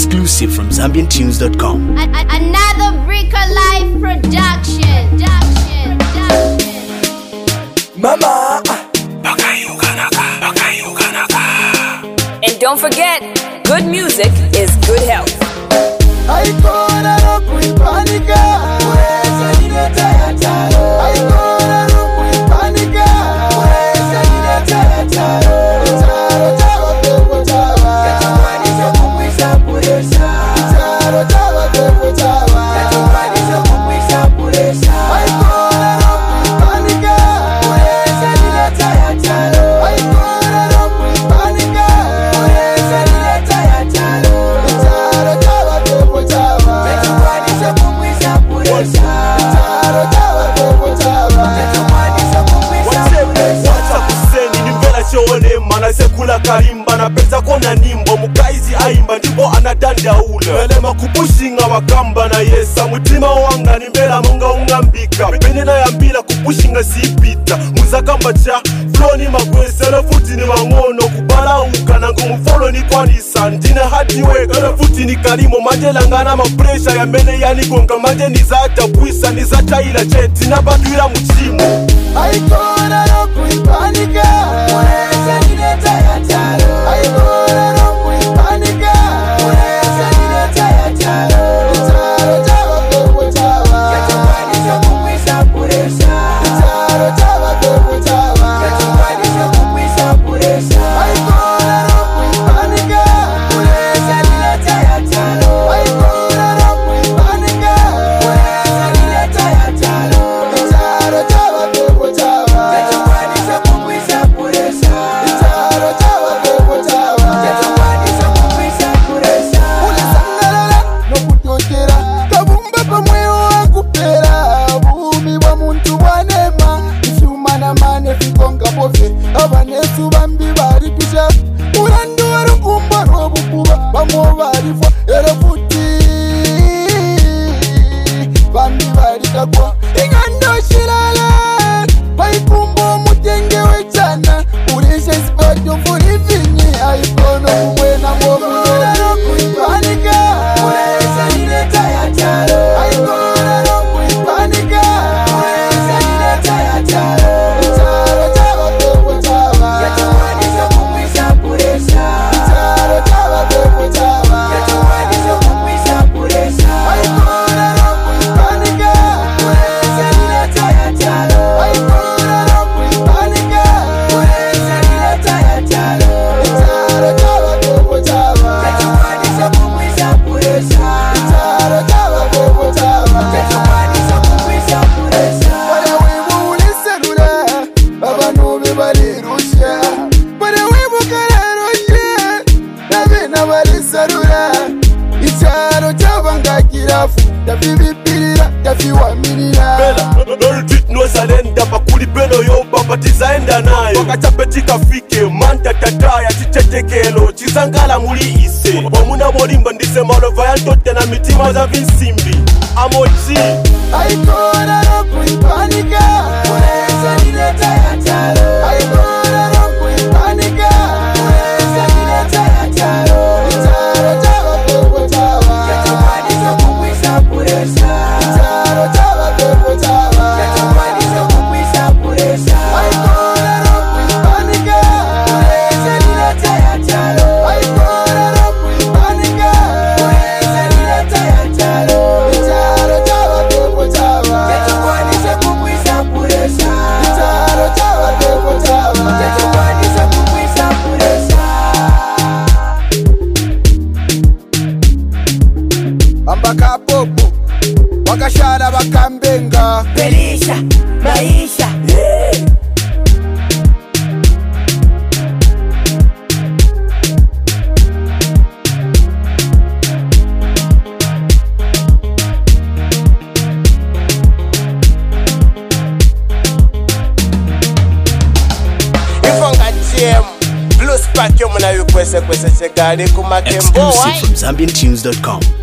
Exclusive from ZambianTunes.com. Another Bricker Life production. Mama. And don't forget, good music is good health. Sekula karimba na pesa kona nimbo mukaizi aimba ndipo anadandaula melema kupushinga wakamba na yesa mutima wanga nimbela munga ungambika penena ya mbila kupushinga sipita muzakamba cha floni magwesela futi ni wangono kubala ukana ngumufolo ni kwanisa ndine hati weka futi ni kalimo majela ngana mapresha ya mene yani gonga maje ni zata kwisa ni zata ila cheti na badwira muchimu aikona no kuipanika mweza nileta ya taro aikona no kuipanika mweza nileta ya taro taro tawa koko tawa yatumbanisha kumwisha puresha taro tawa koko tawa yatumbanisha kumwisha puresha aikona no kuipanika mweza nileta ya taro aikona no kuipanika mweza nileta ya taro taro tawa koko tawa yatumbanisha kumwisha puresha taro tawa koko tawa yatumbanisha kumwisha puresha ulisangalala nokutokera kabumba pamweyo wakupera bumi bwa muntu bwanema ishumana mane fikonga bofe abanesu bambi baritisha urandu warukumba robukuba bamwo barifwa erefuti bambi barikagwa ingando shirala paikumbo mutengewe chana urishe sipato mfuri vinyi aikono kumwena mwomuna no kuipanika mweza nileta ya taro aikona no kuipanika mweza nileta ya taro taro tawa koko tawa yatumbanisha kumwisha puresha taro tawa koko tawa yatumbanisha kumwisha puresha aikona no kuipanika mweza nileta ya taro aikona no kuipanika mweza nileta ya taro taro tawa koko tawa yatumbanisha kumwisha puresha taro tawa koko tawa yatumbanisha kumwisha puresha wale wibu uliserura abantu be barirusha wale wibu kararusha nabena bariserura icyaro cyabangakirafu ndabibipirira ndafiwamirira no retreat no surrender bakuli peno yo babatiza enda nayo bakachapeti kafike manta tataya chichetekelo chizangala muri ise omuna bolimba ndise malova yantote na mitima za vinsimbi amoji aikona no kuipanika mweza nileta ya taro aikona no kuipanika mweza nileta ya taro taro tawa koko tawa yatumbanisha kumwisha puresha taro tawa koko tawa yatumbanisha kumwisha puresha aikona no kuipanika mweza nileta ya taro aikona no kuipanika mweza nileta ya taro taro tawa koko tawa yatumbanisha kumwisha puresha taro tawa koko tawa yatumbanisha kumwisha puresha ambaka popo wakashara bakambenga Belisha, maisha. ifonga TM Blue Spark yo muna yukwese kwese chegari kumakembo Exclusive from ZambianTunes.com.